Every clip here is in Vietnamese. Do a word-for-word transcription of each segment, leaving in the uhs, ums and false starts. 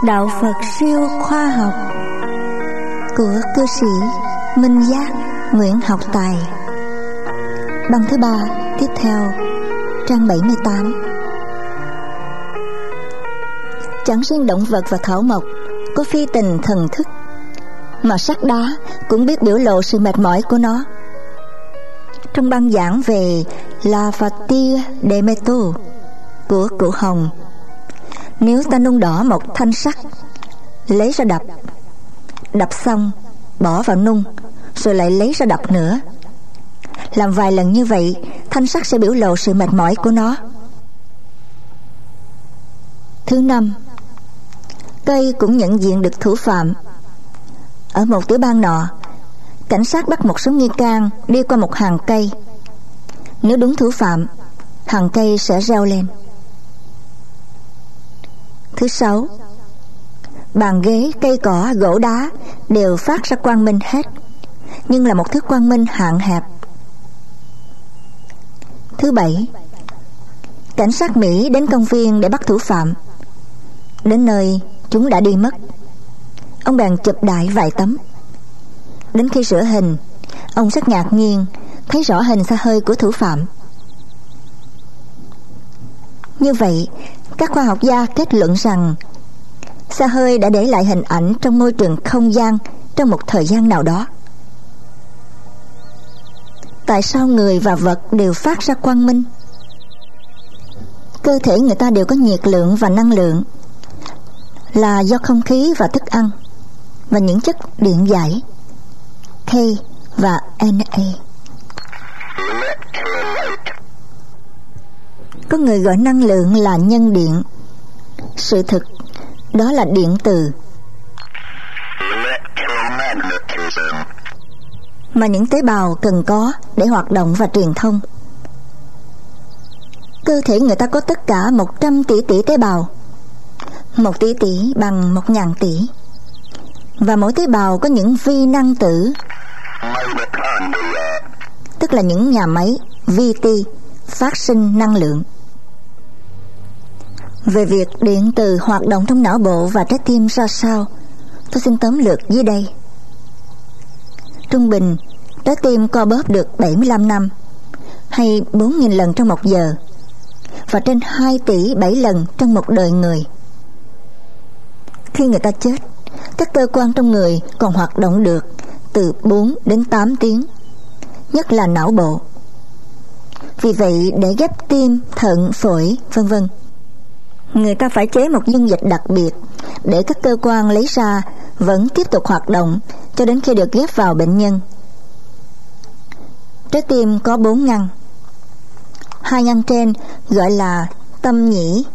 Đạo Phật siêu khoa học của cư sĩ Minh Giác, Nguyễn Học Tài. Băng thứ ba, tiếp theo, trang bảy mươi tám. Chẳng riêng động vật và thảo mộc có phi tình thần thức, mà sắt đá cũng biết biểu lộ sự mệt mỏi của nó. Trong băng giảng về La Fatigue des métaux của cụ Hồng, nếu ta nung đỏ một thanh sắt, lấy ra đập, đập xong bỏ vào nung, rồi lại lấy ra đập nữa, làm vài lần như vậy, thanh sắt sẽ biểu lộ sự mệt mỏi của nó. Thứ năm, cây cũng nhận diện được thủ phạm. Ở một tiểu bang nọ, cảnh sát bắt một số nghi can đi qua một hàng cây. Nếu đúng thủ phạm, hàng cây sẽ reo lên. Thứ sáu, bàn ghế, cây cỏ, gỗ đá đều phát ra quang minh hết, nhưng là một thứ quang minh hạn hẹp. Thứ bảy, cảnh sát Mỹ đến công viên để bắt thủ phạm. Đến nơi, chúng đã đi mất. Ông bèn chụp đại vài tấm. Đến khi sửa hình, ông rất ngạc nhiên thấy rõ hình xe hơi của thủ phạm. Như vậy, các khoa học gia kết luận rằng xe hơi đã để lại hình ảnh trong môi trường không gian trong một thời gian nào đó. Tại sao người và vật đều phát ra quang minh? Cơ thể người ta đều có nhiệt lượng và năng lượng, là do không khí và thức ăn và những chất điện giải K và N A. Có người gọi năng lượng là nhân điện. Sự thực đó là điện từ, mà những tế bào cần có để hoạt động và truyền thông. Cơ thể người ta có tất cả một trăm tỷ tỷ tế bào. Một tỷ tỷ bằng một ngàn tỷ, và mỗi tế bào có những vi năng tử, tức là những nhà máy vi ti phát sinh năng lượng. Về việc điện từ hoạt động trong não bộ và trái tim ra sao, tôi xin tóm lược dưới đây. Trung bình, trái tim co bóp được bảy mươi lăm năm, hay bốn nghìn lần trong một giờ, và trên hai tỷ bảy lần trong một đời người. Khi người ta chết, các cơ quan trong người còn hoạt động được từ bốn đến tám tiếng, nhất là não bộ. Vì vậy, để ghép tim, thận, phổi, vân vân, người ta phải chế một dung dịch đặc biệt để các cơ quan lấy ra vẫn tiếp tục hoạt động cho đến khi được ghép vào bệnh nhân. Trái tim có bốn ngăn. Hai ngăn trên gọi là tâm nhĩ,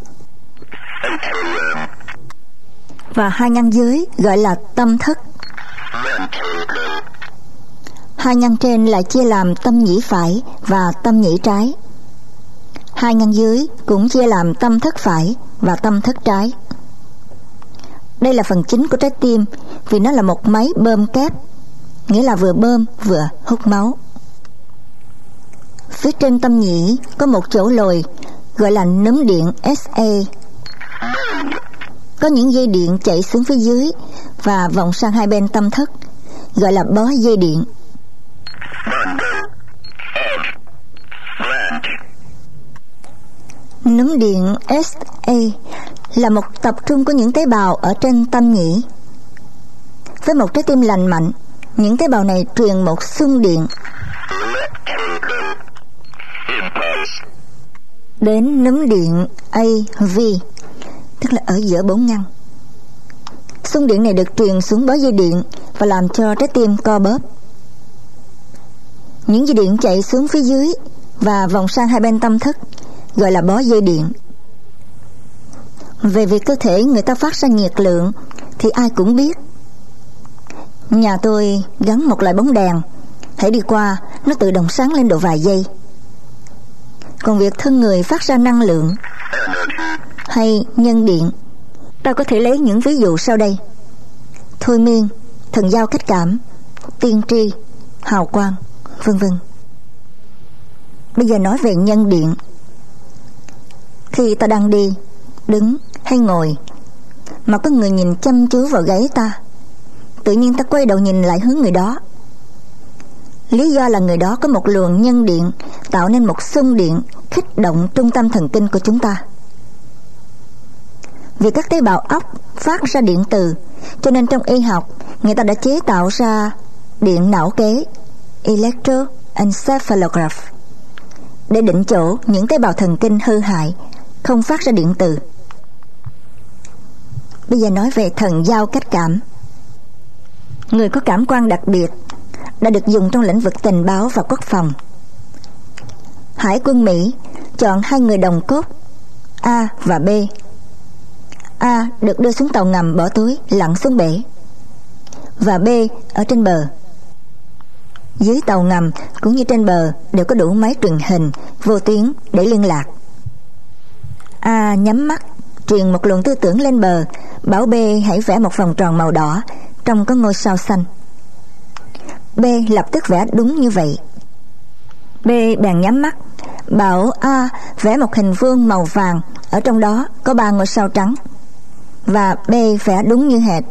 và hai ngăn dưới gọi là tâm thất. Hai ngăn trên lại chia làm tâm nhĩ phải và tâm nhĩ trái. Hai ngăn dưới cũng chia làm tâm thất phải và tâm thất trái. Đây là phần chính của trái tim, vì nó là một máy bơm kép, nghĩa là vừa bơm vừa hút máu. Phía trên tâm nhĩ có một chỗ lồi gọi là núm điện S A. Có những dây điện chạy xuống phía dưới và vòng sang hai bên tâm thất, gọi là bó dây điện. Núm điện S A là một tập trung của những tế bào ở trên tâm nhĩ. Với một trái tim lành mạnh, những tế bào này truyền một xung điện đến núm điện A V, tức là ở giữa bốn ngăn. Xung điện này được truyền xuống bó dây điện và làm cho trái tim co bóp. Những dây điện chạy xuống phía dưới và vòng sang hai bên tâm thất, gọi là bó dây điện. Về việc cơ thể người ta phát ra nhiệt lượng thì ai cũng biết. Nhà tôi gắn một loại bóng đèn, hãy đi qua nó tự động sáng lên độ vài giây. Còn việc thân người phát ra năng lượng hay nhân điện, ta có thể lấy những ví dụ sau đây: thôi miên, thần giao cách cảm, tiên tri, hào quang, vân vân. Bây giờ nói về nhân điện. Khi ta đang đi, đứng hay ngồi, mà có người nhìn chăm chú vào gáy ta. Tự nhiên ta quay đầu nhìn lại hướng người đó. Lý do là người đó có một luồng nhân điện tạo nên một xung điện kích động trung tâm thần kinh của chúng ta. Vì các tế bào óc phát ra điện từ, cho nên trong y học người ta đã chế tạo ra điện não kế electroencephalograph để định chỗ những tế bào thần kinh hư hại không phát ra điện từ. Bây giờ nói về thần giao cách cảm. Người có cảm quan đặc biệt đã được dùng trong lĩnh vực tình báo và quốc phòng. Hải quân Mỹ chọn hai người đồng cốt A và B. A được đưa xuống tàu ngầm bỏ túi lặn xuống bể, và B ở trên bờ. Dưới tàu ngầm cũng như trên bờ đều có đủ máy truyền hình vô tuyến để liên lạc. A nhắm mắt truyền một luồng tư tưởng lên bờ, bảo B hãy vẽ một vòng tròn màu đỏ trong có ngôi sao xanh. B lập tức vẽ đúng như vậy. B bèn nhắm mắt bảo A vẽ một hình vuông màu vàng, ở trong đó có ba ngôi sao trắng, và B vẽ đúng như hệt.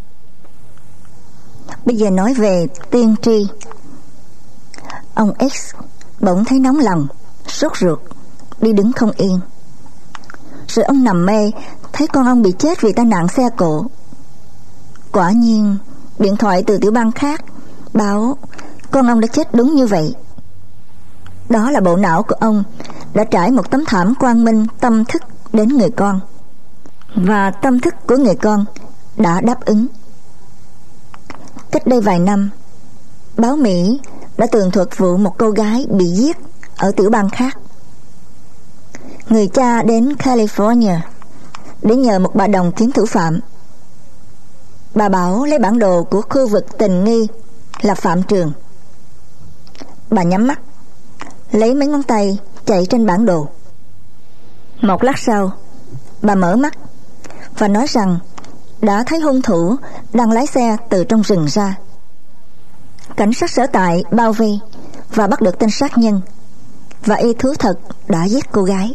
Bây giờ nói về tiên tri. Ông X bỗng thấy nóng lòng, sốt ruột, đi đứng không yên. Rồi ông nằm mê, thấy con ông bị chết vì tai nạn xe cộ. Quả nhiên điện thoại từ tiểu bang khác báo con ông đã chết đúng như vậy. Đó là bộ não của ông đã trải một tấm thảm quang minh tâm thức đến người con, và tâm thức của người con đã đáp ứng. Cách đây vài năm, báo Mỹ đã tường thuật vụ một cô gái bị giết ở tiểu bang khác. Người cha đến California để nhờ một bà đồng kiếm thủ phạm. Bà bảo lấy bản đồ của khu vực tình nghi là phạm trường. Bà nhắm mắt, lấy mấy ngón tay chạy trên bản đồ. Một lát sau, bà mở mắt và nói rằng đã thấy hung thủ đang lái xe từ trong rừng ra. Cảnh sát sở tại bao vây và bắt được tên sát nhân, và y thú thật đã giết cô gái.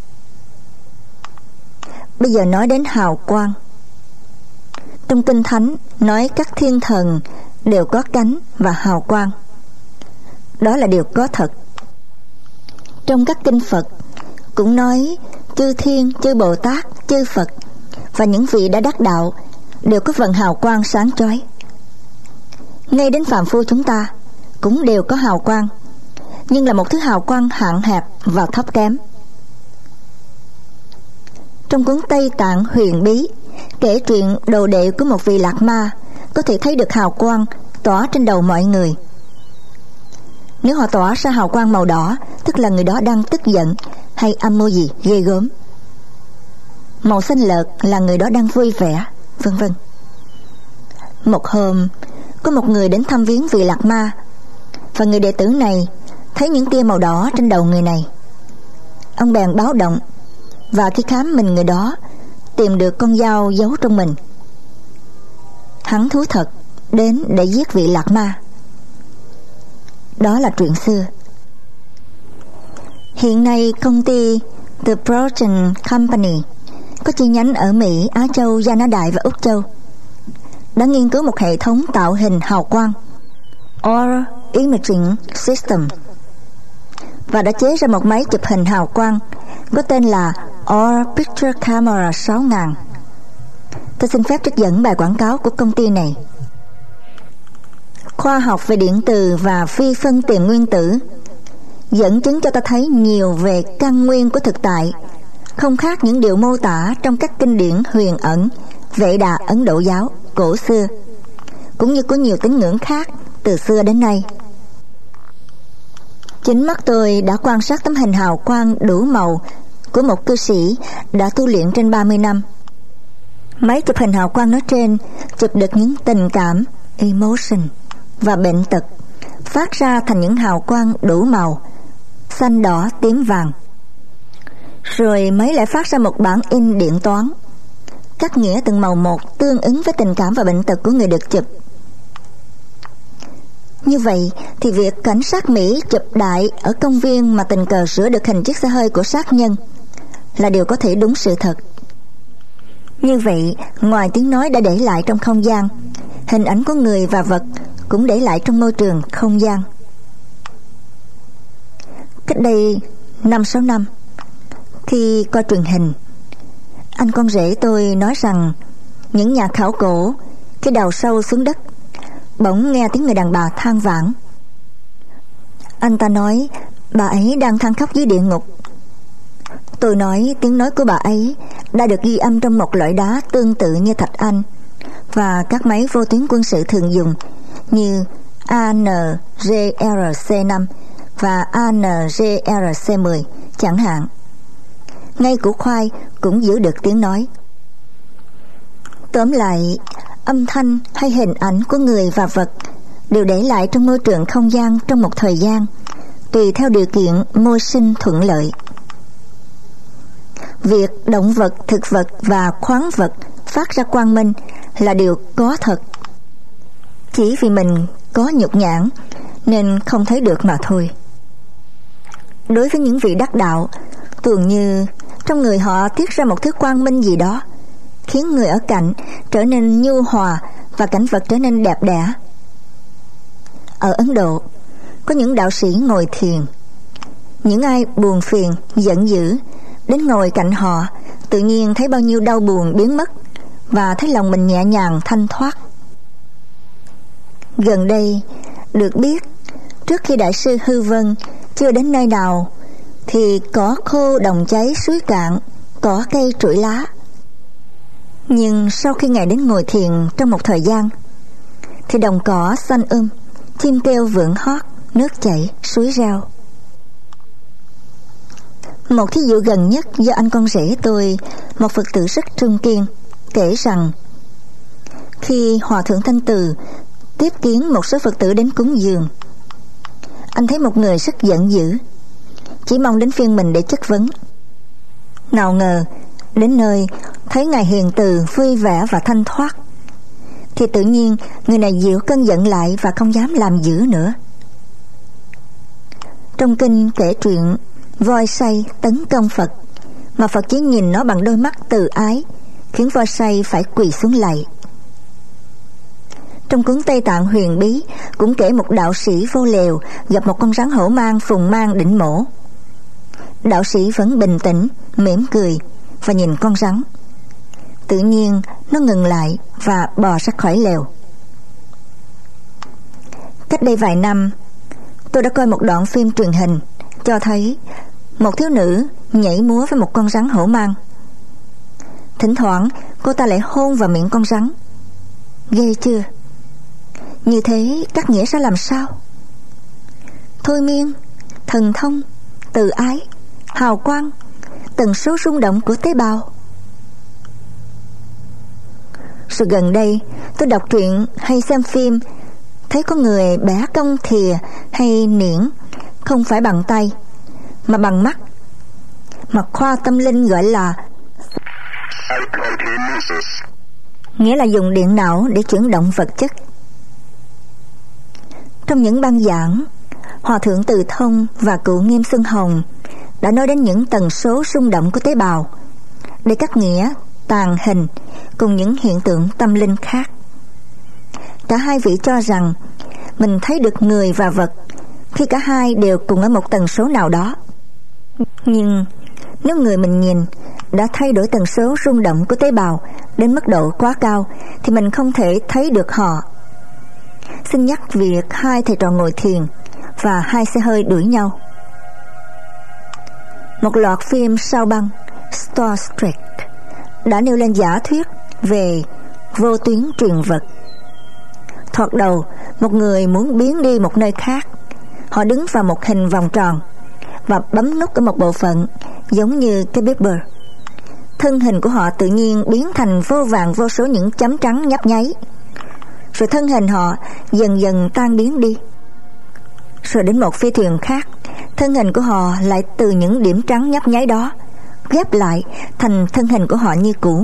Bây giờ nói đến hào quang. Trong Kinh Thánh nói các thiên thần đều có cánh và hào quang. Đó là điều có thật. Trong các kinh Phật cũng nói chư thiên, chư Bồ Tát, chư Phật và những vị đã đắc đạo đều có vầng hào quang sáng chói. Ngay đến phàm phu chúng ta cũng đều có hào quang, nhưng là một thứ hào quang hạn hẹp và thấp kém. Trong cuốn Tây Tạng huyền bí kể chuyện đồ đệ của một vị lạc ma có thể thấy được hào quang tỏa trên đầu mọi người. Nếu họ tỏa ra hào quang màu đỏ, tức là người đó đang tức giận hay âm mưu gì ghê gớm. Màu xanh lợt là người đó đang vui vẻ, vân vân. Một hôm, có một người đến thăm viếng vị lạc ma, và người đệ tử này thấy những tia màu đỏ trên đầu người này. Ông bèn báo động, và khi khám mình người đó tìm được con dao giấu trong mình. Hắn thú thật đến để giết vị lạc ma. Đó là chuyện xưa. Hiện nay công ty The Proton Company có chi nhánh ở Mỹ, Á Châu, Gia Na Đại và Úc Châu đã nghiên cứu một hệ thống tạo hình hào quang Aura Imaging System và đã chế ra một máy chụp hình hào quang có tên là Aura Picture Camera sáu nghìn. Tôi xin phép trích dẫn bài quảng cáo của công ty này. Khoa học về điện từ và phi phân tiền nguyên tử dẫn chứng cho ta thấy nhiều về căn nguyên của thực tại, không khác những điều mô tả trong các kinh điển huyền ẩn Vệ Đà Ấn Độ giáo cổ xưa, cũng như có nhiều tín ngưỡng khác từ xưa đến nay. Chính mắt tôi đã quan sát tấm hình hào quang đủ màu của một cư sĩ đã tu luyện trên ba mươi năm. Máy chụp hình hào quang nói trên chụp được những tình cảm, emotion và bệnh tật, phát ra thành những hào quang đủ màu, xanh, đỏ, tím, vàng. Rồi máy lại phát ra một bản in điện toán, cắt nghĩa từng màu một tương ứng với tình cảm và bệnh tật của người được chụp. Như vậy thì việc cảnh sát Mỹ chụp đại ở công viên mà tình cờ sửa được hình chiếc xe hơi của sát nhân là điều có thể đúng sự thật. Như vậy, ngoài tiếng nói đã để lại trong không gian, hình ảnh của người và vật cũng để lại trong môi trường không gian. Cách đây năm sáu năm, khi coi truyền hình, anh con rể tôi nói rằng những nhà khảo cổ khi đào sâu xuống đất bỗng nghe tiếng người đàn bà than vãn. Anh ta nói bà ấy đang than khóc dưới địa ngục. Tôi nói tiếng nói của bà ấy đã được ghi âm trong một loại đá tương tự như thạch anh và các máy vô tuyến quân sự thường dùng như A N G R C năm và A N G R C mười chẳng hạn. Ngay củ khoai cũng giữ được tiếng nói. Tóm lại, âm thanh hay hình ảnh của người và vật đều để lại trong môi trường không gian trong một thời gian, tùy theo điều kiện môi sinh thuận lợi. Việc động vật, thực vật và khoáng vật phát ra quang minh là điều có thật. Chỉ vì mình có nhục nhãn nên không thấy được mà thôi. Đối với những vị đắc đạo, tưởng như trong người họ tiết ra một thứ quang minh gì đó, khiến người ở cạnh trở nên nhu hòa và cảnh vật trở nên đẹp đẽ. Ở Ấn Độ, có những đạo sĩ ngồi thiền. Những ai buồn phiền, giận dữ, đến ngồi cạnh họ, tự nhiên thấy bao nhiêu đau buồn biến mất và thấy lòng mình nhẹ nhàng thanh thoát. Gần đây, được biết, trước khi Đại sư Hư Vân chưa đến nơi nào, thì cỏ khô đồng cháy suối cạn, cỏ cây trụi lá. Nhưng sau khi Ngài đến ngồi thiền trong một thời gian, thì đồng cỏ xanh um, chim kêu vượn hót, nước chảy, suối reo. Một thí dụ gần nhất do anh con rể tôi, một Phật tử rất trung kiên, kể rằng khi Hòa Thượng Thanh Từ tiếp kiến một số Phật tử đến cúng dường, anh thấy một người rất giận dữ, chỉ mong đến phiên mình để chất vấn. Nào ngờ đến nơi thấy Ngài hiền từ, vui vẻ và thanh thoát, thì tự nhiên người này dịu cơn giận lại và không dám làm dữ nữa. Trong kinh kể chuyện voi say tấn công Phật, mà Phật chỉ nhìn nó bằng đôi mắt từ ái, khiến voi say phải quỳ xuống lạy. Trong cuốn Tây Tạng Huyền Bí cũng kể một đạo sĩ vô lều gặp một con rắn hổ mang phùng mang định mổ. Đạo sĩ vẫn bình tĩnh, mỉm cười và nhìn con rắn. Tự nhiên nó ngừng lại và bò ra khỏi lều. Cách đây vài năm, tôi đã coi một đoạn phim truyền hình cho thấy một thiếu nữ nhảy múa với một con rắn hổ mang. Thỉnh thoảng cô ta lại hôn vào miệng con rắn. Ghê chưa? Như thế các nghĩa sẽ làm sao? Thôi miên, thần thông, từ ái, hào quang, tần số rung động của tế bào. Rồi gần đây tôi đọc truyện hay xem phim, thấy có người bẻ cong thìa hay niễn không phải bằng tay mà bằng mắt, mà khoa tâm linh gọi là nghĩa là dùng điện não để chuyển động vật chất. Trong những băng giảng, Hòa Thượng Từ Thông và Cụ Nghiêm Xuân Hồng đã nói đến những tần số rung động của tế bào để cắt nghĩa tàn hình cùng những hiện tượng tâm linh khác. Cả hai vị cho rằng mình thấy được người và vật khi cả hai đều cùng ở một tần số nào đó. Nhưng nếu người mình nhìn đã thay đổi tần số rung động của tế bào đến mức độ quá cao thì mình không thể thấy được họ. Xin nhắc việc hai thầy trò ngồi thiền và hai xe hơi đuổi nhau. Một loạt phim sao băng Star Trek đã nêu lên giả thuyết về vô tuyến truyền vật. Thoạt đầu, một người muốn biến đi một nơi khác. Họ đứng vào một hình vòng tròn và bấm nút ở một bộ phận giống như cái beeper. Thân hình của họ tự nhiên biến thành vô vàn vô số những chấm trắng nhấp nháy. Rồi thân hình họ dần dần tan biến đi. Rồi đến một phi thuyền khác, thân hình của họ lại từ những điểm trắng nhấp nháy đó ghép lại thành thân hình của họ như cũ.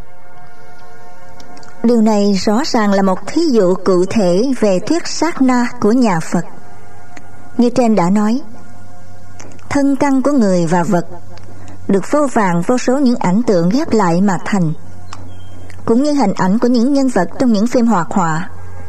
Điều này rõ ràng là một thí dụ cụ thể về thuyết sát na của nhà Phật. Như trên đã nói, thân căn của người và vật được vô vàn vô số những ảnh tượng ghép lại mà thành, cũng như hình ảnh của những nhân vật trong những phim hoạt họa.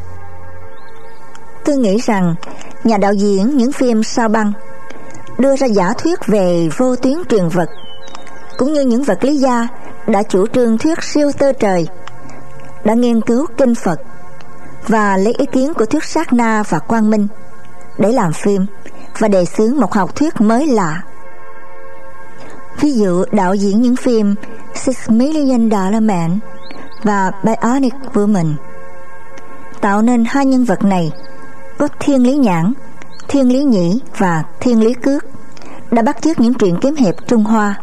Tôi nghĩ rằng nhà đạo diễn những phim sao băng đưa ra giả thuyết về vô tuyến truyền vật, cũng như những vật lý gia đã chủ trương thuyết siêu tơ trời, đã nghiên cứu kinh Phật và lấy ý kiến của thuyết sát na và quang minh để làm phim và đề xướng một học thuyết mới lạ. Ví dụ đạo diễn những phim Six Million Dollar Man và Bionic Woman tạo nên hai nhân vật này có thiên lý nhãn, thiên lý nhĩ và thiên lý cước, đã bắt chước những truyện kiếm hiệp Trung Hoa.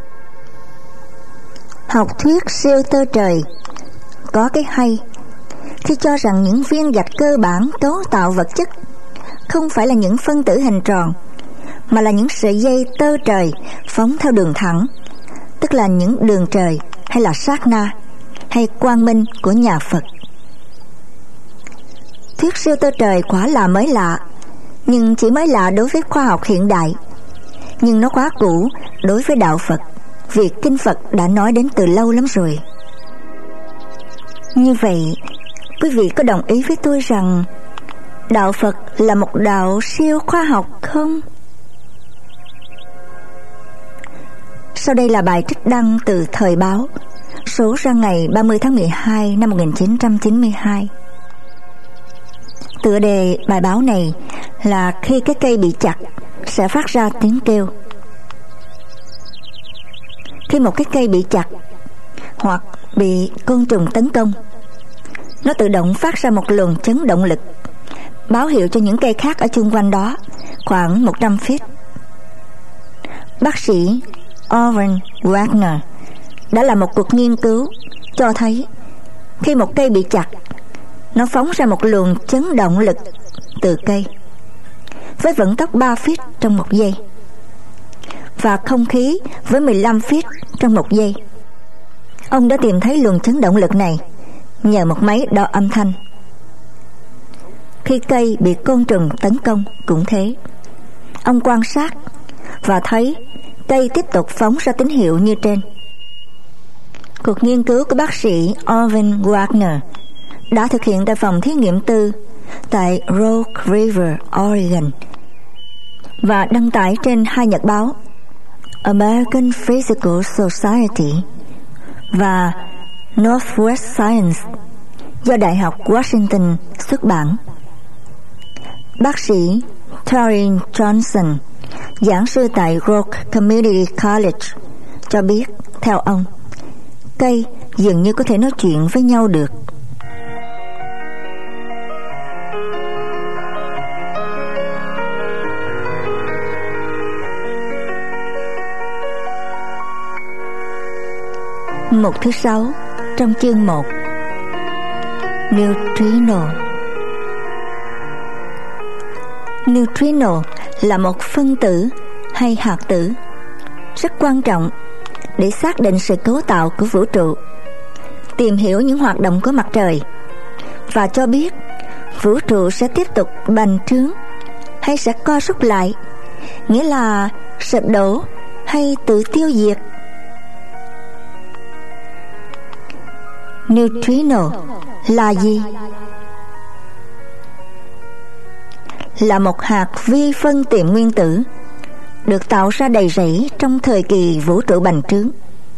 Học thuyết siêu tơ trời có cái hay khi cho rằng những viên gạch cơ bản cấu tạo vật chất không phải là những phân tử hình tròn, mà là những sợi dây tơ trời phóng theo đường thẳng, tức là những đường trời hay là sát na hay quang minh của nhà Phật. Thuyết siêu tơ trời quả là mới lạ, nhưng chỉ mới lạ đối với khoa học hiện đại, nhưng nó quá cũ đối với đạo Phật, vì kinh Phật đã nói đến từ lâu lắm rồi. Như vậy, quý vị có đồng ý với tôi rằng đạo Phật là một đạo siêu khoa học không? Sau đây là bài trích đăng từ Thời báo, số ra ngày ba mươi tháng mười hai năm một nghìn chín trăm chín mươi hai. Tựa đề bài báo này là khi cái cây bị chặt sẽ phát ra tiếng kêu. Khi một cái cây bị chặt hoặc bị côn trùng tấn công, nó tự động phát ra một luồng chấn động lực, báo hiệu cho những cây khác ở chung quanh đó khoảng một trăm feet. Bác sĩ Oren Wagner đã làm một cuộc nghiên cứu cho thấy khi một cây bị chặt, nó phóng ra một luồng chấn động lực từ cây với vận tốc ba feet trong một giây và không khí với mười lăm feet trong một giây. Ông đã tìm thấy luồng chấn động lực này nhờ một máy đo âm thanh. Khi cây bị côn trùng tấn công cũng thế. Ông quan sát và thấy cây tiếp tục phóng ra tín hiệu như trên. Cuộc nghiên cứu của bác sĩ Oren Wagner đã thực hiện tại phòng thí nghiệm tư tại Rock River, Oregon và đăng tải trên hai nhật báo American Physical Society và Northwest Science do Đại học Washington xuất bản. Bác sĩ Terry Johnson, giảng sư tại Rock Community College, cho biết theo ông, cây dường như có thể nói chuyện với nhau được. Mục thứ sáu trong chương một. Neutrino. Neutrino là một phân tử hay hạt tử rất quan trọng để xác định sự cấu tạo của vũ trụ, tìm hiểu những hoạt động của mặt trời và cho biết vũ trụ sẽ tiếp tục bành trướng hay sẽ co rút lại, nghĩa là sụp đổ hay tự tiêu diệt. Neutrino là gì? Là một hạt vi phân tiềm nguyên tử được tạo ra đầy rẫy trong thời kỳ vũ trụ bành trướng.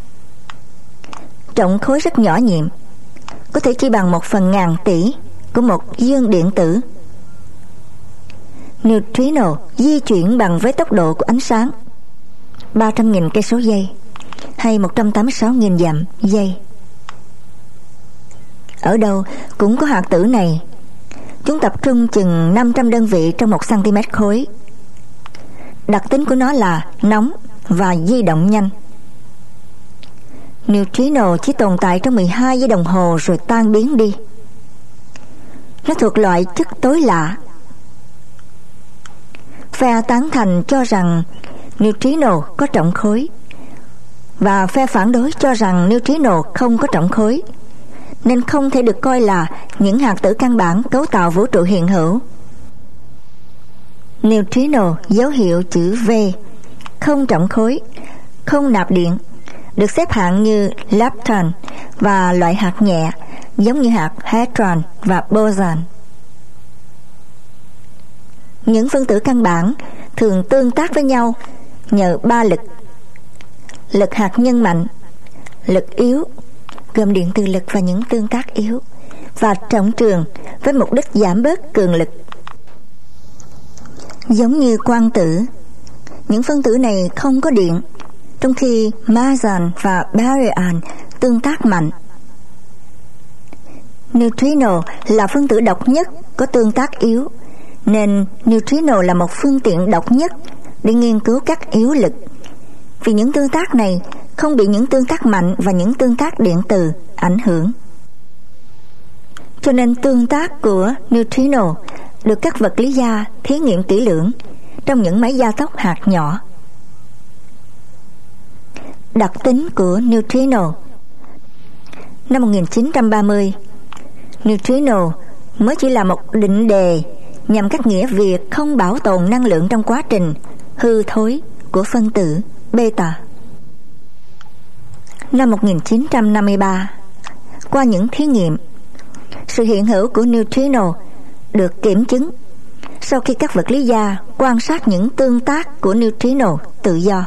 Trọng khối rất nhỏ nhiệm, có thể chỉ bằng một phần ngàn tỷ của một dương điện tử. Neutrino di chuyển bằng với tốc độ của ánh sáng ba trăm nghìn cây số giây hay một trăm tám mươi sáu nghìn dặm giây. Ở đâu cũng có hạt tử này. Chúng tập trung chừng năm trăm đơn vị trong một cm khối. Đặc tính của nó là nóng và di động nhanh. Neutrino chỉ tồn tại trong mười hai giây đồng hồ rồi tan biến đi. Nó thuộc loại chất tối lạ. Phe tán thành cho rằng neutrino có trọng khối và phe phản đối cho rằng neutrino không có trọng khối, nên không thể được coi là những hạt tử căn bản cấu tạo vũ trụ hiện hữu. Neutrino dấu hiệu chữ V, không trọng khối, không nạp điện, được xếp hạng như lepton và loại hạt nhẹ giống như hạt hadron và boson. Những phân tử căn bản thường tương tác với nhau nhờ ba lực: lực hạt nhân mạnh, lực yếu gồm điện từ lực và những tương tác yếu, và trọng trường với mục đích giảm bớt cường lực. Giống như quang tử, những phân tử này không có điện, trong khi meson và baryon tương tác mạnh. Neutrino là phân tử độc nhất có tương tác yếu, nên neutrino là một phương tiện độc nhất để nghiên cứu các yếu lực, vì những tương tác này không bị những tương tác mạnh và những tương tác điện từ ảnh hưởng. Cho nên tương tác của neutrino được các vật lý gia thí nghiệm kỹ lưỡng trong những máy gia tốc hạt nhỏ. Đặc tính của neutrino. Năm một nghìn chín trăm ba mươi, neutrino mới chỉ là một định đề nhằm cắt nghĩa việc không bảo tồn năng lượng trong quá trình hư thối của phân tử beta. Năm một nghìn chín trăm năm mươi ba, qua những thí nghiệm, sự hiện hữu của neutrino được kiểm chứng sau khi các vật lý gia quan sát những tương tác của neutrino tự do.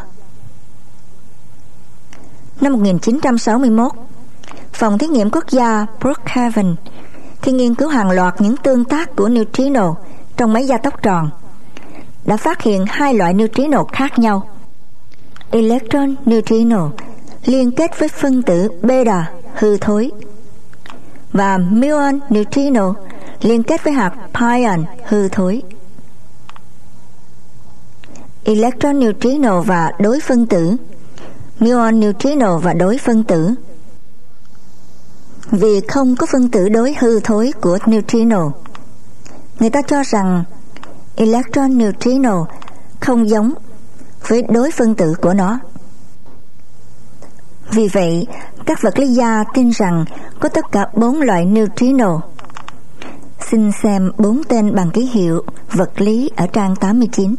Năm một nghìn chín trăm sáu mươi mốt, Phòng thí nghiệm quốc gia Brookhaven, khi nghiên cứu hàng loạt những tương tác của neutrino trong máy gia tốc tròn, đã phát hiện hai loại neutrino khác nhau: electron neutrino liên kết với phân tử beta hư thối, và muon neutrino liên kết với hạt pion hư thối. Electron neutrino và đối phân tử, muon neutrino và đối phân tử. Vì không có phân tử đối hư thối của neutrino, người ta cho rằng electron neutrino không giống với đối phân tử của nó. Vì vậy, các vật lý gia tin rằng có tất cả bốn loại neutrino. Xin xem bốn tên bằng ký hiệu vật lý ở trang tám mươi chín.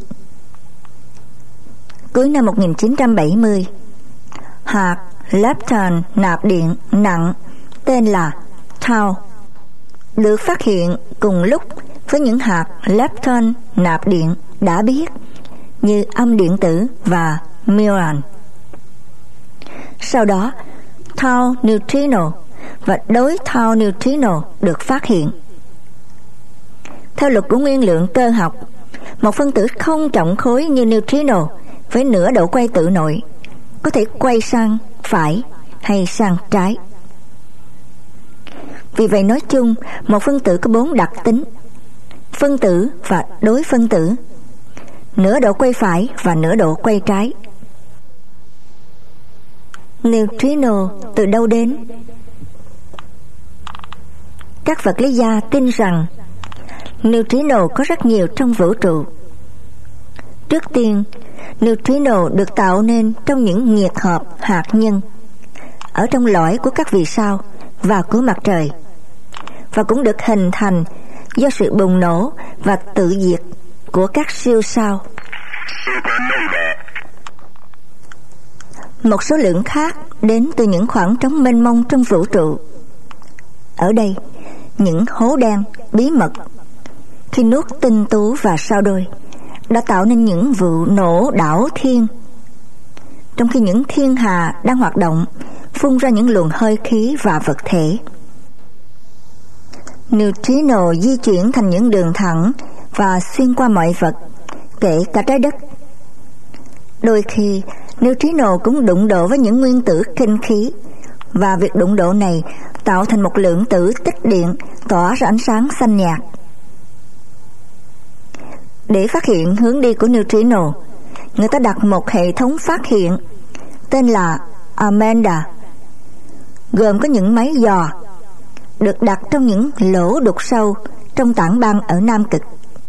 Cuối năm một nghìn chín trăm bảy mươi, hạt lepton nạp điện nặng tên là tau được phát hiện cùng lúc với những hạt lepton nạp điện đã biết như âm điện tử và muon. Sau đó, tau neutrino và đối tau neutrino được phát hiện. Theo luật của nguyên lượng cơ học, một phân tử không trọng khối như neutrino với nửa độ quay tự nội có thể quay sang phải hay sang trái. Vì vậy nói chung, một phân tử có bốn đặc tính: phân tử và đối phân tử, nửa độ quay phải và nửa độ quay trái. Neutrino từ đâu đến? Các vật lý gia tin rằng neutrino có rất nhiều trong vũ trụ. Trước tiên, neutrino được tạo nên trong những nhiệt hợp hạt nhân ở trong lõi của các vì sao và của mặt trời, và cũng được hình thành do sự bùng nổ và tự diệt của các siêu sao. Một số lượng khác đến từ những khoảng trống mênh mông trong vũ trụ. Ở đây, những hố đen bí mật khi nuốt tinh tú và sao đôi đã tạo nên những vụ nổ đảo thiên, trong khi những thiên hà đang hoạt động phun ra những luồng hơi khí và vật thể. Neutrino di chuyển thành những đường thẳng và xuyên qua mọi vật, kể cả trái đất. Đôi khi, neutrino cũng đụng độ với những nguyên tử kinh khí, và việc đụng độ này tạo thành một lượng tử tích điện tỏa ra ánh sáng xanh nhạt. Để phát hiện hướng đi của neutrino, người ta đặt một hệ thống phát hiện tên là Amanda, gồm có những máy dò được đặt trong những lỗ đục sâu trong tảng băng ở Nam Cực.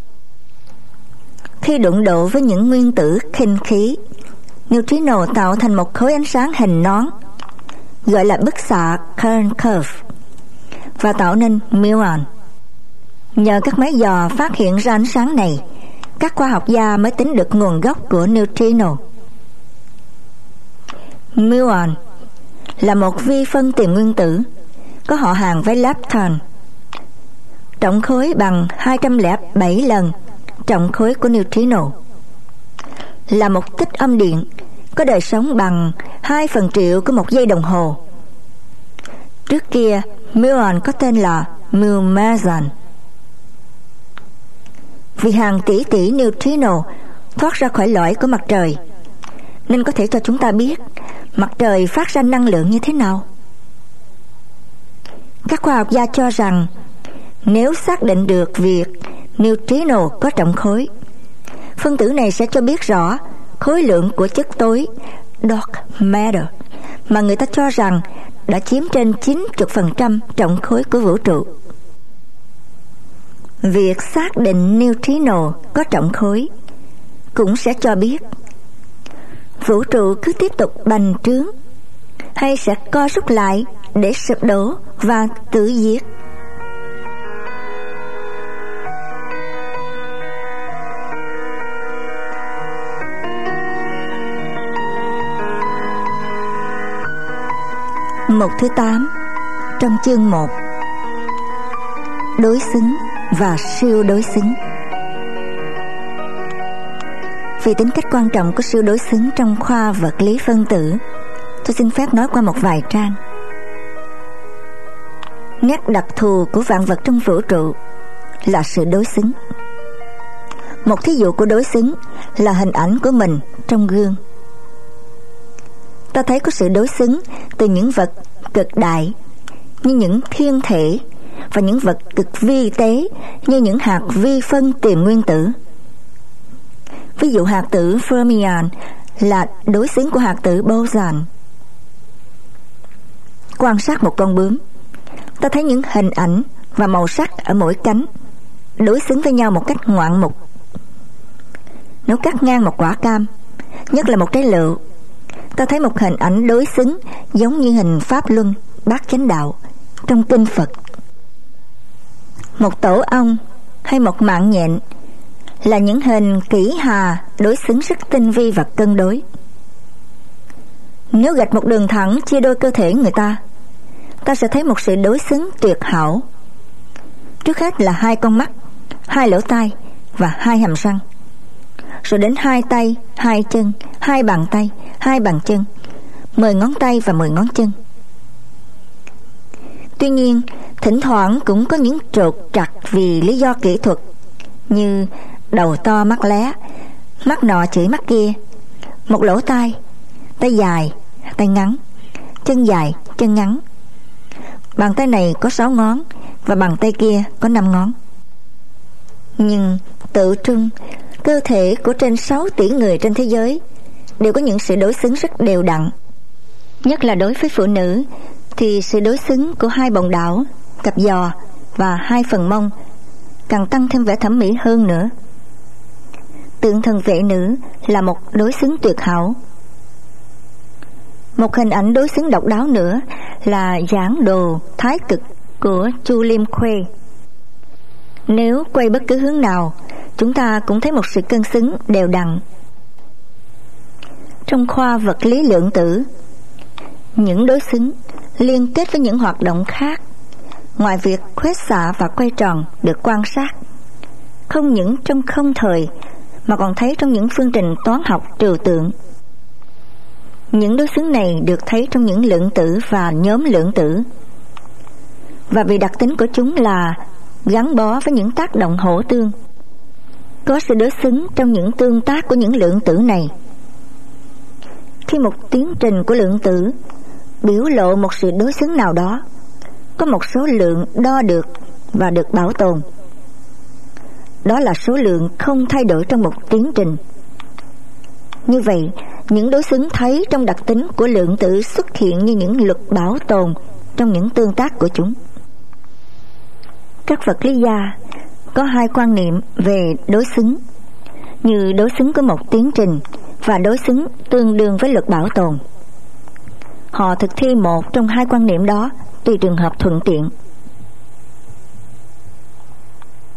Khi đụng độ với những nguyên tử khinh khí, neutrino tạo thành một khối ánh sáng hình nón, gọi là bức xạ Cherenkov, và tạo nên muon. Nhờ các máy dò phát hiện ra ánh sáng này, các khoa học gia mới tính được nguồn gốc của neutrino. Muon là một vi phân tiền nguyên tử, có họ hàng với lepton. Trọng khối bằng hai trăm lẻ bảy lần trọng khối của neutrino. Là một tích âm điện, có đời sống bằng hai phần triệu của một giây đồng hồ. Trước kia, muon có tên là mu meson. Vì hàng tỷ tỷ neutrino thoát ra khỏi lõi của mặt trời, nên có thể cho chúng ta biết mặt trời phát ra năng lượng như thế nào. Các khoa học gia cho rằng nếu xác định được việc neutrino có trọng khối, phân tử này sẽ cho biết rõ khối lượng của chất tối dark matter mà người ta cho rằng đã chiếm trên chín mươi phần trăm trọng khối của vũ trụ. Việc xác định neutrino có trọng khối cũng sẽ cho biết vũ trụ cứ tiếp tục bành trướng hay sẽ co rút lại để sụp đổ và tự diệt. Mục thứ tám trong chương một: đối xứng và siêu đối xứng. Vì tính cách quan trọng của siêu đối xứng trong khoa vật lý phân tử, tôi xin phép nói qua một vài trang. Nét đặc thù của vạn vật trong vũ trụ là sự đối xứng. Một thí dụ của đối xứng là hình ảnh của mình trong gương. Ta thấy có sự đối xứng từ những vật cực đại như những thiên thể và những vật cực vi tế như những hạt vi phân tiền nguyên tử. Ví dụ hạt tử fermion là đối xứng của hạt tử boson. Quan sát một con bướm, ta thấy những hình ảnh và màu sắc ở mỗi cánh đối xứng với nhau một cách ngoạn mục. Nếu cắt ngang một quả cam, nhất là một trái lựu, ta thấy một hình ảnh đối xứng giống như hình Pháp Luân, Bát Chánh Đạo trong kinh Phật. Một tổ ong hay một mạng nhện là những hình kỷ hà đối xứng rất tinh vi và cân đối. Nếu gạch một đường thẳng chia đôi cơ thể người ta, ta sẽ thấy một sự đối xứng tuyệt hảo. Trước hết là hai con mắt, hai lỗ tai và hai hàm răng, rồi đến hai tay, hai chân, hai bàn tay, hai bàn chân, mười ngón tay và mười ngón chân. Tuy nhiên, thỉnh thoảng cũng có những trục trặc vì lý do kỹ thuật, như đầu to mắt lé, mắt nọ chửi mắt kia, một lỗ tai, tay dài, tay ngắn, chân dài, chân ngắn. Bàn tay này có sáu ngón và bàn tay kia có năm ngón. Nhưng tự trung, cơ thể của trên sáu tỷ người trên thế giới đều có những sự đối xứng rất đều đặn. Nhất là đối với phụ nữ thì sự đối xứng của hai bồng đảo, cặp giò và hai phần mông càng tăng thêm vẻ thẩm mỹ hơn nữa. Tượng thần vệ nữ là một đối xứng tuyệt hảo. Một hình ảnh đối xứng độc đáo nữa là giảng đồ thái cực của Chu Liêm Khuê. Nếu quay bất cứ hướng nào, chúng ta cũng thấy một sự cân xứng đều đặn. Trong khoa vật lý lượng tử, những đối xứng liên kết với những hoạt động khác, ngoài việc khuếch xạ và quay tròn được quan sát, không những trong không thời mà còn thấy trong những phương trình toán học trừu tượng. Những đối xứng này được thấy trong những lượng tử và nhóm lượng tử, và vì đặc tính của chúng là gắn bó với những tác động hỗ tương, có sự đối xứng trong những tương tác của những lượng tử này. Khi một tiến trình của lượng tử biểu lộ một sự đối xứng nào đó, có một số lượng đo được và được bảo tồn. Đó là số lượng không thay đổi trong một tiến trình. Như vậy, những đối xứng thấy trong đặc tính của lượng tử xuất hiện như những luật bảo tồn trong những tương tác của chúng. Các vật lý gia có hai quan niệm về đối xứng, như đối xứng của một tiến trình và đối xứng tương đương với luật bảo tồn. Họ thực thi một trong hai quan niệm đó tùy trường hợp thuận tiện.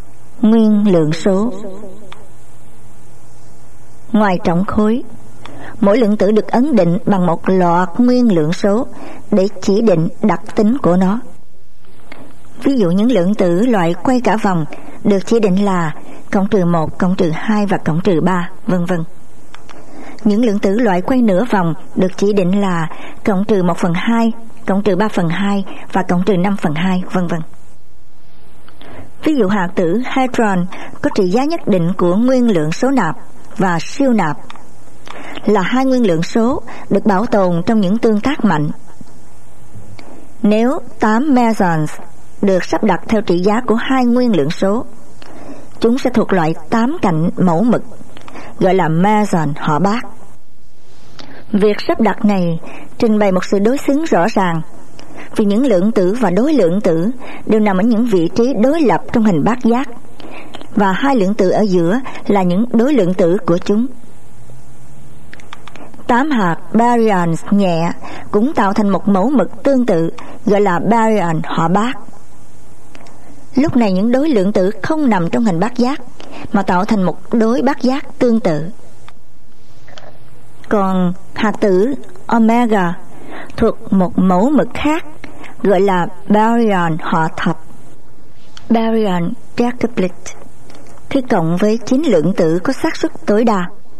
Nguyên lượng số. Ngoài trọng khối, mỗi lượng tử được ấn định bằng một loạt nguyên lượng số để chỉ định đặc tính của nó. Ví dụ những lượng tử loại quay cả vòng được chỉ định là cộng trừ một, cộng trừ hai và cộng trừ ba, vân vân. Những lượng tử loại quay nửa vòng được chỉ định là cộng trừ một phần hai, cộng trừ ba phần hai và cộng trừ năm phần hai, vân vân. Ví dụ hạt tử hadron có trị giá nhất định của nguyên lượng số nạp và siêu nạp là hai nguyên lượng số được bảo tồn trong những tương tác mạnh. Nếu tám mesons được sắp đặt theo trị giá của hai nguyên lượng số, chúng sẽ thuộc loại tám cạnh mẫu mực, gọi là meson họ bát. Việc sắp đặt này trình bày một sự đối xứng rõ ràng, vì những lượng tử và đối lượng tử đều nằm ở những vị trí đối lập trong hình bát giác, và hai lượng tử ở giữa là những đối lượng tử của chúng. Tám hạt baryons nhẹ cũng tạo thành một mẫu mực tương tự, gọi là baryon họ bát. Lúc này những đối lượng tử không nằm trong hình bát giác, mà tạo thành một đối bát giác tương tự. Còn hạt tử omega thuộc một mẫu mực khác, gọi là baryon họ thập, baryon decaplet, khi cộng với chín lượng tử có xác suất tối đa.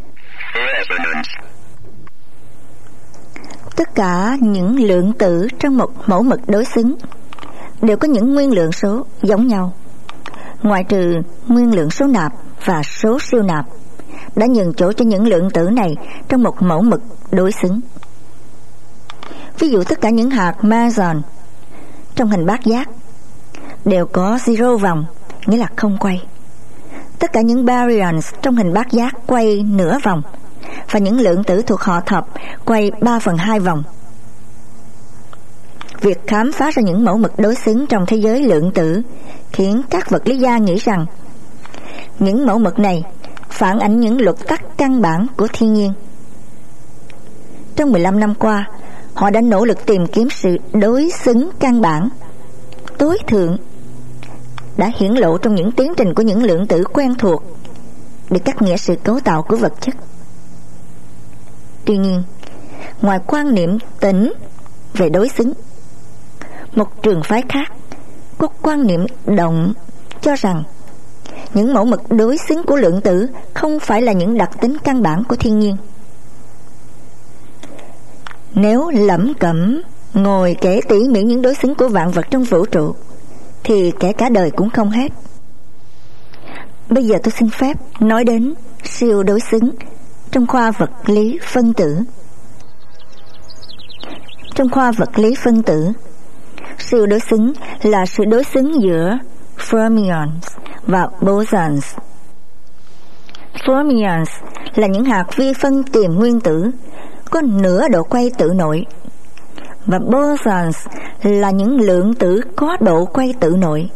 Tất cả những lượng tử trong một mẫu mực đối xứng đều có những nguyên lượng số giống nhau, ngoại trừ nguyên lượng số nạp và số siêu nạp đã nhường chỗ cho những lượng tử này trong một mẫu mực đối xứng. Ví dụ tất cả những hạt meson trong hình bát giác đều có zero vòng, nghĩa là không quay. Tất cả những baryons trong hình bát giác quay nửa vòng, và những lượng tử thuộc họ thập quay ba phần hai vòng. Việc khám phá ra những mẫu mực đối xứng trong thế giới lượng tử khiến các vật lý gia nghĩ rằng những mẫu mực này phản ánh những luật tắc căn bản của thiên nhiên. Trong mười lăm năm qua, họ đã nỗ lực tìm kiếm sự đối xứng căn bản, tối thượng, đã hiển lộ trong những tiến trình của những lượng tử quen thuộc để cắt nghĩa sự cấu tạo của vật chất. Tuy nhiên, ngoài quan niệm tĩnh về đối xứng, một trường phái khác có quan niệm động cho rằng những mẫu mực đối xứng của lượng tử không phải là những đặc tính căn bản của thiên nhiên. Nếu lẩm cẩm ngồi kể tỉ mỉ những đối xứng của vạn vật trong vũ trụ thì kể cả đời cũng không hết. Bây giờ tôi xin phép nói đến siêu đối xứng trong khoa vật lý phân tử. Trong khoa vật lý phân tử, siêu đối xứng là sự đối xứng giữa fermions và bosons. Fermions là những hạt vi phân tiềm nguyên tử có nửa độ quay tự nội, và bosons là những lượng tử có độ quay tự nội.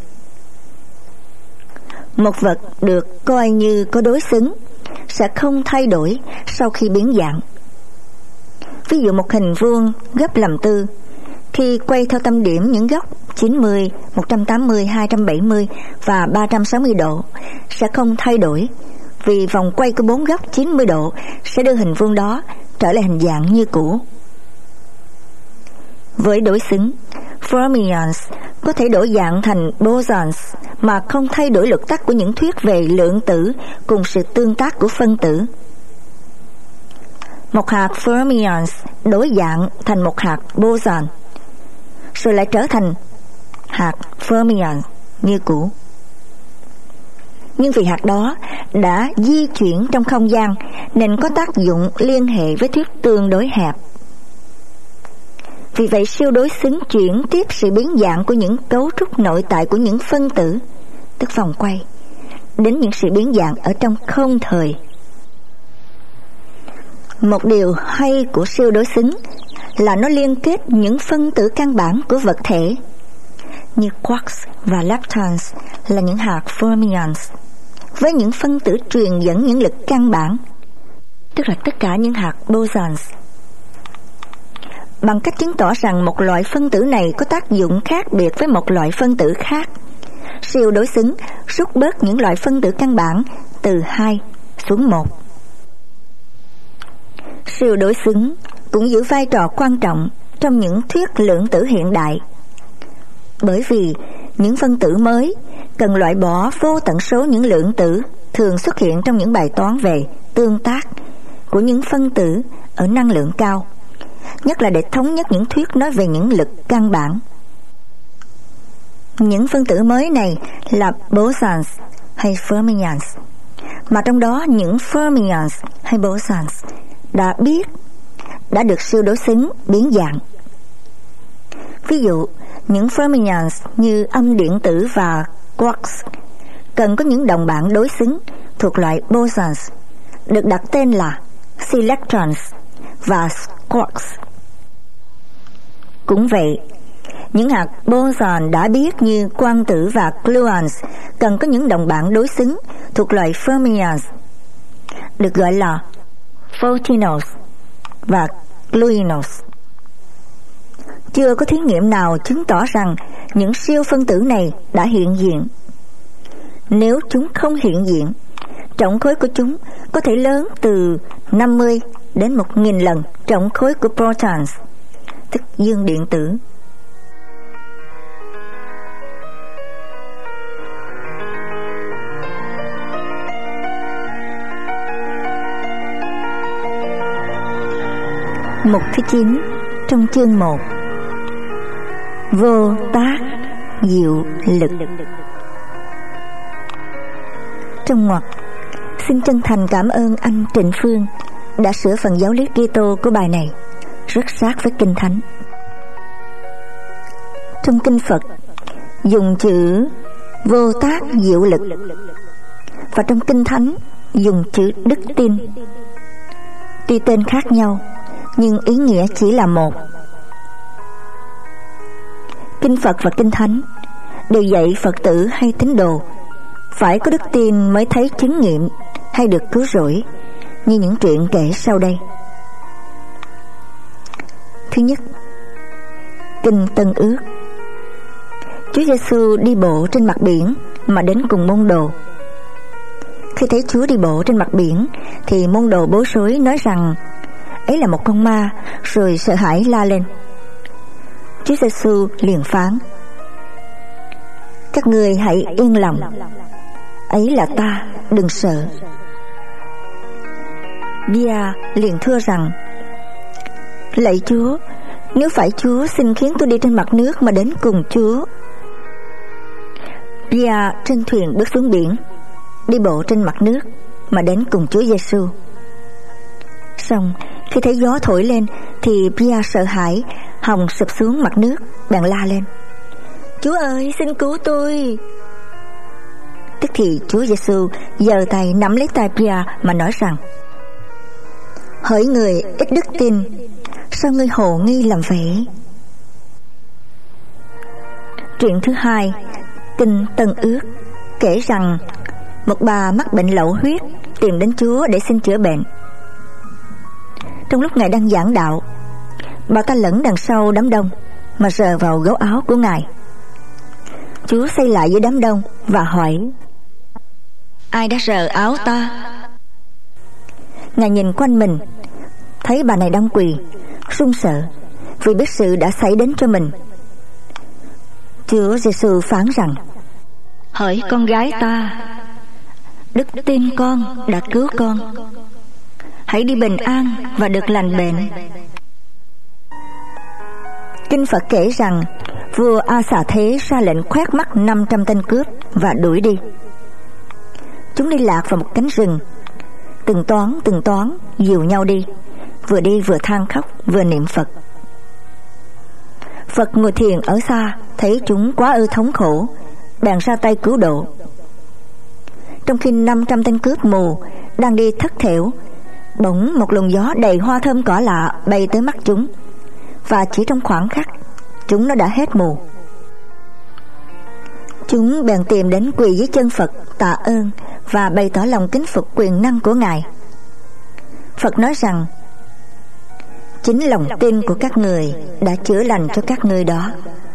Một vật được coi như có đối xứng sẽ không thay đổi sau khi biến dạng. Ví dụ một hình vuông gấp làm tư, khi quay theo tâm điểm những góc chín mươi, một trăm tám mươi, hai trăm bảy mươi và ba trăm sáu mươi độ sẽ không thay đổi, vì vòng quay của bốn góc chín mươi độ sẽ đưa hình vuông đó trở lại hình dạng như cũ. Với đối xứng, fermions có thể đổi dạng thành bosons mà không thay đổi luật tắc của những thuyết về lượng tử cùng sự tương tác của phân tử. Một hạt fermions đổi dạng thành một hạt boson, rồi lại trở thành hạt fermions như cũ. Nhưng vì hạt đó đã di chuyển trong không gian nên có tác dụng liên hệ với thuyết tương đối hẹp. Vì vậy siêu đối xứng chuyển tiếp sự biến dạng của những cấu trúc nội tại của những phân tử, tức vòng quay, đến những sự biến dạng ở trong không thời. Một điều hay của siêu đối xứng là nó liên kết những phân tử căn bản của vật thể, như quarks và leptons là những hạt fermions, với những phân tử truyền dẫn những lực căn bản, tức là tất cả những hạt bosons. Bằng cách chứng tỏ rằng một loại phân tử này có tác dụng khác biệt với một loại phân tử khác, siêu đối xứng rút bớt những loại phân tử căn bản từ hai xuống một. siêu đối xứng cũng giữ vai trò quan trọng trong những thuyết lượng tử hiện đại, bởi vì những phân tử mới cần loại bỏ vô tận số những lượng tử thường xuất hiện trong những bài toán về tương tác của những phân tử ở năng lượng cao, nhất là để thống nhất những thuyết nói về những lực căn bản. Những phân tử mới này là bosons hay fermions, mà trong đó những fermions hay bosons đã biết đã được siêu đối xứng biến dạng. Ví dụ, những fermions như âm điện tử và quarks cần có những đồng bạn đối xứng thuộc loại bosons được đặt tên là selectrons và quarks. Cũng vậy, những hạt boson đã biết như quang tử và gluons cần có những đồng bạn đối xứng thuộc loại fermions được gọi là photons và gluinos. Chưa có thí nghiệm nào chứng tỏ rằng những siêu phân tử này đã hiện diện. Nếu chúng không hiện diện, trọng khối của chúng có thể lớn từ năm mươi đến một nghìn lần trọng khối của protons, tức dương điện tử. Mục thứ chín trong chương một. Vô tác diệu lực. Trong ngoặc, xin chân thành cảm ơn anh Trịnh Phương đã sửa phần giáo lý Kitô của bài này rất sát với Kinh Thánh. Trong Kinh Phật dùng chữ vô tác diệu lực, và trong Kinh Thánh dùng chữ đức tin. Tuy tên khác nhau nhưng ý nghĩa chỉ là một. Kinh Phật và Kinh Thánh đều dạy Phật tử hay tín đồ phải có đức tin mới thấy chứng nghiệm hay được cứu rỗi, như những chuyện kể sau đây. Thứ nhất, Kinh Tân Ước. Chúa Giêsu đi bộ trên mặt biển mà đến cùng môn đồ. Khi thấy Chúa đi bộ trên mặt biển thì môn đồ bối rối nói rằng ấy là một con ma, rồi sợ hãi la lên. Chúa Giêsu liền phán: các ngươi hãy yên lòng, ấy là ta, đừng sợ. Bia liền thưa rằng: lạy Chúa, nếu phải Chúa, xin khiến tôi đi trên mặt nước mà đến cùng Chúa. Bia trên thuyền bước xuống biển, đi bộ trên mặt nước mà đến cùng Chúa Giêsu. Xong khi thấy gió thổi lên thì Bia sợ hãi, hòng sụp xuống mặt nước, bèn la lên: Chúa ơi, xin cứu tôi. Tức thì Chúa Giêsu giơ tay nắm lấy tay Bia mà nói rằng: hỡi người ít đức tin, sao ngươi hồ nghi làm vậy? Chuyện thứ hai, Kinh Tân Ước kể rằng một bà mắc bệnh lậu huyết tìm đến Chúa để xin chữa bệnh. Trong lúc Ngài đang giảng đạo, bà ta lẫn đằng sau đám đông mà sờ vào gấu áo của Ngài. Chúa xây lại giữa đám đông và hỏi: ai đã sờ áo ta? Ngài nhìn quanh mình, thấy bà này đang quỳ, run sợ vì biết sự đã xảy đến cho mình. Chúa Giêsu phán rằng: hỡi con gái ta, đức tin con đã cứu con, hãy đi bình an và được lành bệnh. Kinh Phật kể rằng vua A Xà Thế ra lệnh khoét mắt năm trăm tên cướp và đuổi đi. Chúng đi lạc vào một cánh rừng, từng toán từng toán dìu nhau đi, vừa đi vừa than khóc vừa niệm Phật. Phật ngồi thiền ở xa, thấy chúng quá ư thống khổ, bèn ra tay cứu độ. Trong khi năm trăm tên cướp mù đang đi thất thểu, bỗng một luồng gió đầy hoa thơm cỏ lạ bay tới mắt chúng, và chỉ trong khoảng khắc chúng nó đã hết mù. Chúng bèn tìm đến quỳ dưới chân Phật tạ ơn và bày tỏ lòng kính phục quyền năng của Ngài. Phật nói rằng: chính lòng tin của các người đã chữa lành cho các ngươi đó.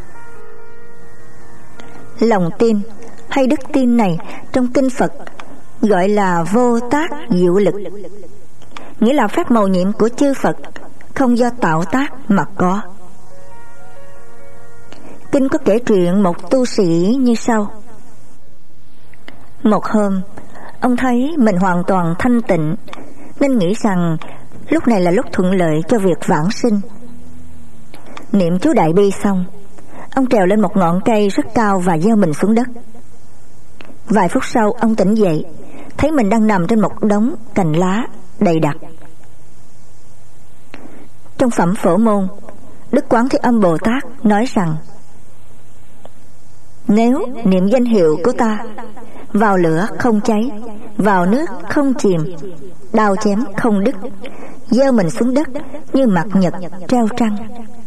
Lòng tin hay đức tin này trong Kinh Phật gọi là vô tác diệu lực. nghĩa là phép mầu nhiệm của chư Phật, không do tạo tác mà có. Kinh có kể chuyện một tu sĩ như sau. Một hôm, ông thấy mình hoàn toàn thanh tịnh, nên nghĩ rằng lúc này là lúc thuận lợi cho việc vãng sinh. Niệm chú Đại Bi xong, ông trèo lên một ngọn cây rất cao và gieo mình xuống đất. Vài phút sau, ông tỉnh dậy, thấy mình đang nằm trên một đống cành lá đầy đặc. Trong phẩm Phổ Môn, Đức Quán Thế Âm Bồ Tát nói rằng: nếu niệm danh hiệu của ta, vào lửa không cháy, vào nước không chìm, đao chém không đứt, gieo mình xuống đất như mặt nhật treo trăng.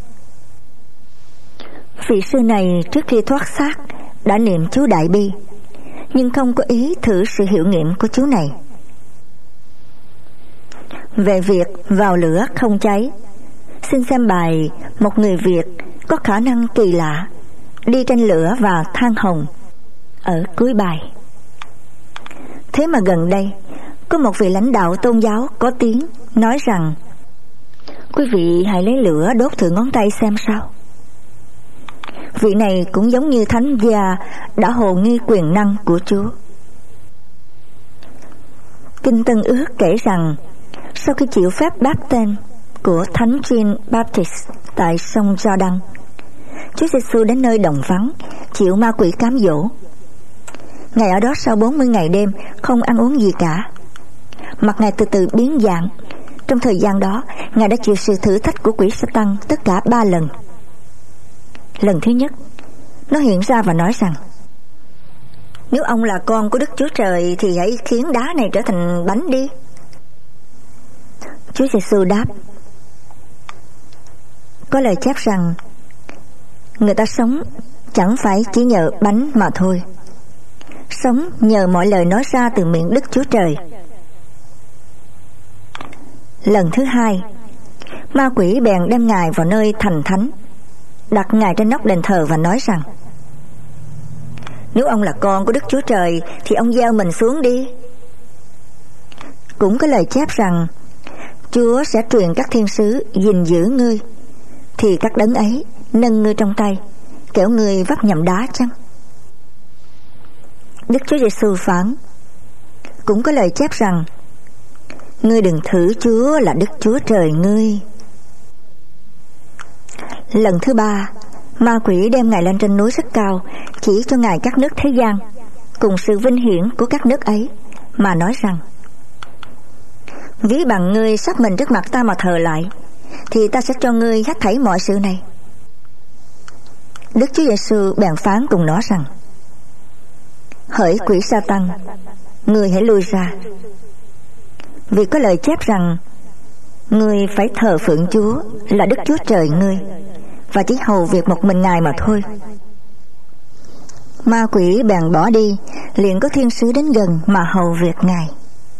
Vị sư này trước khi thoát xác đã niệm chú Đại Bi, nhưng không có ý thử sự hiệu nghiệm của chú này. Về việc vào lửa không cháy, xin xem bài Một người Việt có khả năng kỳ lạ đi trên lửa và than hồng ở cuối bài. Thế mà gần đây có một vị lãnh đạo tôn giáo có tiếng nói rằng: quý vị hãy lấy lửa đốt thử ngón tay xem sao. Vị này cũng giống như thánh gia đã hồ nghi quyền năng của Chúa. Kinh Tân Ước kể rằng sau khi chịu phép báp tên của thánh Jean Baptist tại sông Jordan, Chúa Giêsu đến nơi đồng vắng chịu ma quỷ cám dỗ. Ngài ở đó sau bốn mươi ngày đêm không ăn uống gì cả. Mặt Ngài từ từ biến dạng. Trong thời gian đó, Ngài đã chịu sự thử thách của quỷ Sa-tan tất cả ba lần. Lần thứ nhất, nó hiện ra và nói rằng: nếu ông là con của Đức Chúa Trời thì hãy khiến đá này trở thành bánh đi. Chúa Giêsu đáp: có lời chép rằng người ta sống chẳng phải chỉ nhờ bánh mà thôi, sống nhờ mọi lời nói ra từ miệng Đức Chúa Trời. Lần thứ hai, ma quỷ bèn đem Ngài vào nơi thành thánh, đặt Ngài trên nóc đền thờ và nói rằng: nếu ông là con của Đức Chúa Trời thì ông gieo mình xuống đi. Cũng có lời chép rằng Chúa sẽ truyền các thiên sứ gìn giữ ngươi, thì các đấng ấy nâng ngươi trong tay, kẻo ngươi vấp nhầm đá chăng? Đức Chúa Giêsu phán: cũng có lời chép rằng ngươi đừng thử Chúa là Đức Chúa Trời ngươi. Lần thứ ba, ma quỷ đem Ngài lên trên núi rất cao, chỉ cho Ngài các nước thế gian cùng sự vinh hiển của các nước ấy, mà nói rằng: ví bằng ngươi sắp mình trước mặt ta mà thờ lại, thì ta sẽ cho ngươi hết thảy mọi sự này. Đức Chúa Giêsu bèn phán cùng nó rằng: hỡi quỷ Sa-tan, ngươi hãy lui ra, vì có lời chép rằng ngươi phải thờ phượng Chúa là Đức Chúa Trời ngươi, và chỉ hầu việc một mình Ngài mà thôi. Ma quỷ bèn bỏ đi, liền có thiên sứ đến gần mà hầu việc Ngài.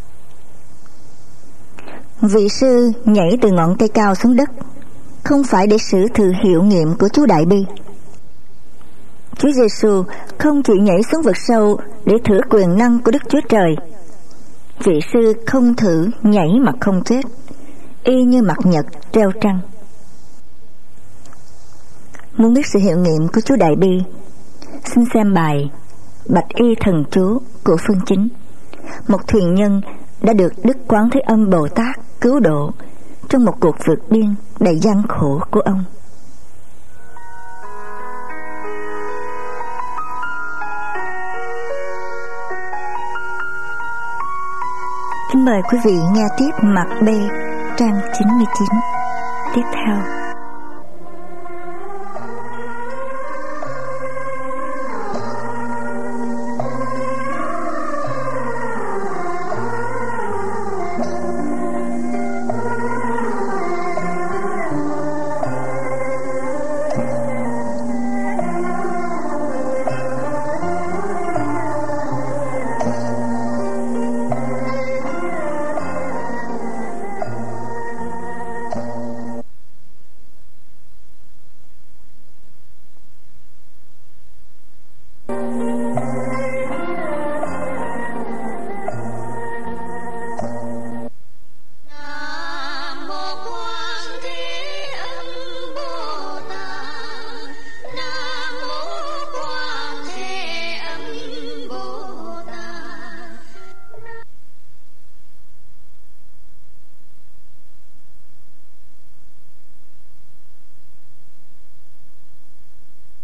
Vị sư nhảy từ ngọn cây cao xuống đất, không phải để xử thử hiệu nghiệm của chú Đại Bi. Chúa Giêsu không chỉ nhảy xuống vực sâu để thử quyền năng của Đức Chúa Trời. Vị sư không thử nhảy mà không chết, y như mặt nhật treo trăng. Muốn biết sự hiệu nghiệm của chú Đại Bi, xin xem bài Bạch Y Thần Chú của Phương Chính, một thuyền nhân đã được Đức Quán Thế Âm Bồ Tát cứu độ trong một cuộc vượt biên đầy gian khổ của ông. Kính mời quý vị nghe tiếp mặt B trang chín mươi chín tiếp theo.